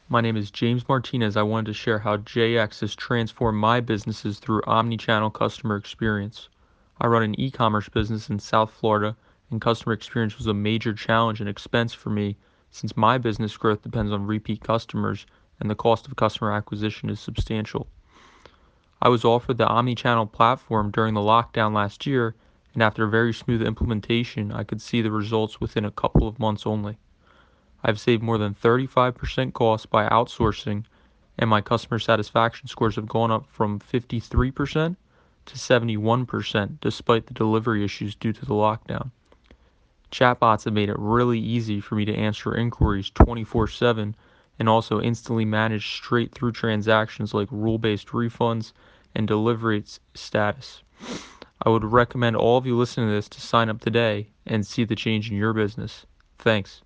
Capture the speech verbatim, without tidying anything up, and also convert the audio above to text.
My name is James Martinez. I wanted to share how J X has transformed my businesses through omni-channel customer experience. I run an e-commerce business in South Florida, and customer experience was a major challenge and expense for me since my business growth depends on repeat customers and the cost of customer acquisition is substantial. I was offered the omni-channel platform during the lockdown last year, and after a very smooth implementation, I could see the results within a couple of months only. I've saved more than thirty-five percent costs by outsourcing, and my customer satisfaction scores have gone up from fifty-three percent to seventy-one percent despite the delivery issues due to the lockdown. Chatbots have made it really easy for me to answer inquiries twenty-four seven and also instantly manage straight through transactions like rule-based refunds and delivery status. I would recommend all of you listening to this to sign up today and see the change in your business. Thanks.